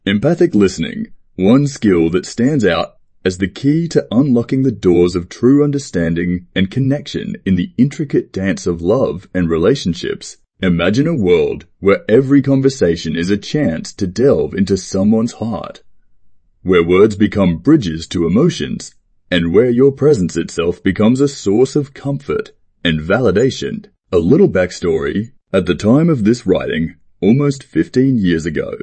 Empathic listening, one skill that stands out as the key to unlocking the doors of true understanding and connection in the intricate dance of love and relationships. Imagine a world where every conversation is a chance to delve into someone's heart, where words become bridges to emotions, and where your presence itself becomes a source of comfort and validation. A little backstory. At the time of this writing, almost 15 years ago,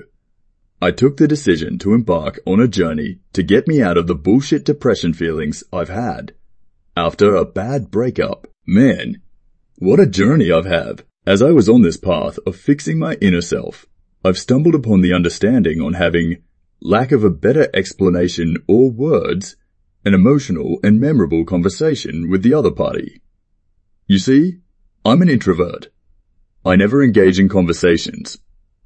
I took the decision to embark on a journey to get me out of the bullshit depression feelings I've had after a bad breakup. Man, what a journey I've had. As I was on this path of fixing my inner self, I've stumbled upon the understanding on having, lack of a better explanation or words, an emotional and memorable conversation with the other party. You see, I'm an introvert. I never engage in conversations.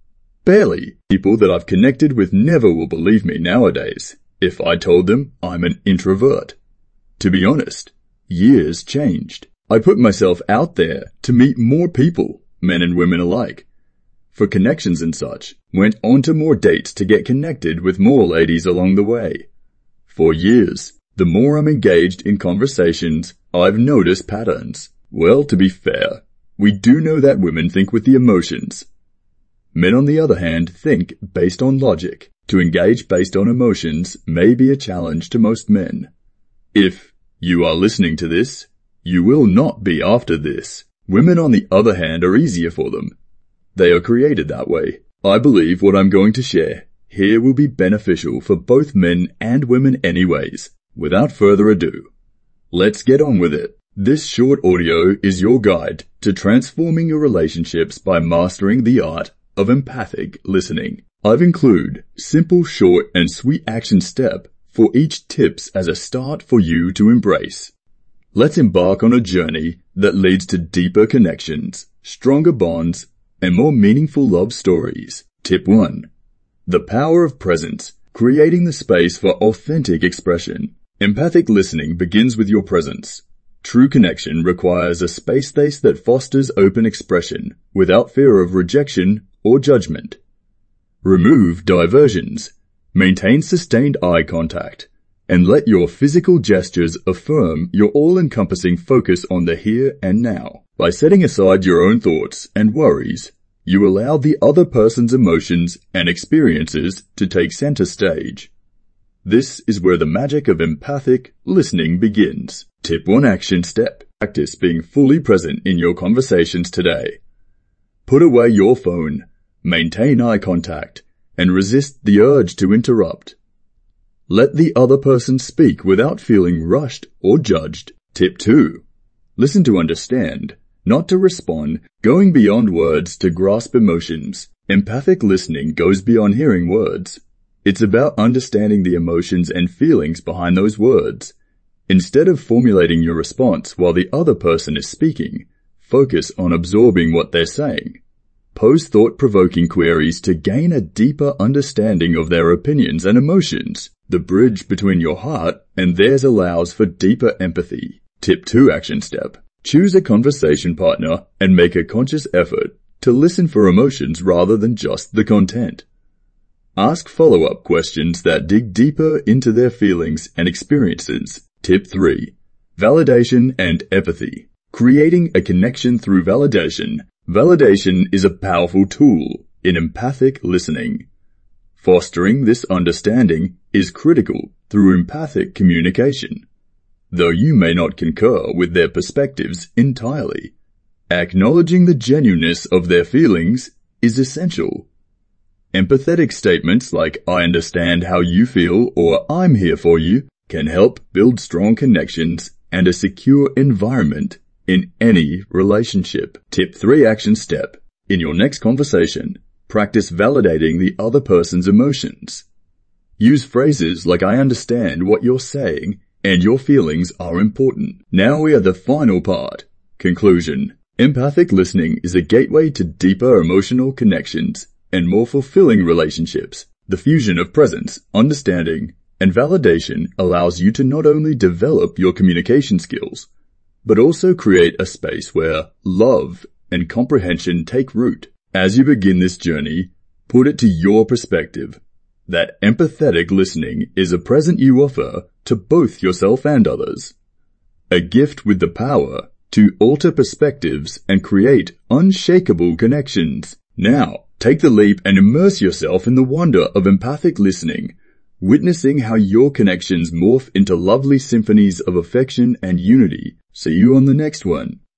Barely. People that I've connected with never will believe me nowadays if I told them I'm an introvert. To be honest, years changed. I put myself out there to meet more people, men and women alike, for connections and such. Went on to more dates to get connected with more ladies along the way. For years, the more I'm engaged in conversations, I've noticed patterns. Well, to be fair, we do know that women think with the emotions. Men, on the other hand, think based on logic. To engage based on emotions may be a challenge to most men. If you are listening to this, you will not be after this. Women, on the other hand, are easier for them. They are created that way. I believe what I'm going to share here will be beneficial for both men and women anyways. Without further ado, let's get on with it. This short audio is your guide to transforming your relationships by mastering the art of empathic listening. I've included simple, short, and sweet action step for each tips as a start for you to embrace. Let's embark on a journey that leads to deeper connections, stronger bonds, and more meaningful love stories. Tip 1. The power of presence, creating the space for authentic expression. Empathic listening begins with your presence. True connection requires a space that fosters open expression without fear of rejection or judgment. Remove diversions, maintain sustained eye contact, and let your physical gestures affirm your all-encompassing focus on the here and now. By setting aside your own thoughts and worries, you allow the other person's emotions and experiences to take center stage. This is where the magic of empathic listening begins. Tip 1 action step. Practice being fully present in your conversations today. Put away your phone, maintain eye contact, and resist the urge to interrupt. Let the other person speak without feeling rushed or judged. Tip 2. Listen to understand, not to respond, going beyond words to grasp emotions. Empathic listening goes beyond hearing words. It's about understanding the emotions and feelings behind those words. Instead of formulating your response while the other person is speaking, focus on absorbing what they're saying. Pose thought-provoking queries to gain a deeper understanding of their opinions and emotions. The bridge between your heart and theirs allows for deeper empathy. Tip 2 action step. Choose a conversation partner and make a conscious effort to listen for emotions rather than just the content. Ask follow-up questions that dig deeper into their feelings and experiences. Tip 3. Validation and empathy. Creating a connection through validation. Validation is a powerful tool in empathic listening. Fostering this understanding is critical through empathic communication. Though you may not concur with their perspectives entirely, acknowledging the genuineness of their feelings is essential. Empathetic statements like "I understand how you feel" or "I'm here for you" can help build strong connections and a secure environment in any relationship. Tip 3 action step. In your next conversation, practice validating the other person's emotions. Use phrases like "I understand what you're saying" and "your feelings are important." Now we are the final part. Conclusion. Empathic listening is a gateway to deeper emotional connections and more fulfilling relationships. The fusion of presence, understanding, and validation allows you to not only develop your communication skills, but also create a space where love and comprehension take root. As you begin this journey, put it to your perspective. that empathetic listening is a present you offer to both yourself and others. A gift with the power to alter perspectives and create unshakable connections. Now, take the leap and immerse yourself in the wonder of empathic listening, witnessing how your connections morph into lovely symphonies of affection and unity. See you on the next one.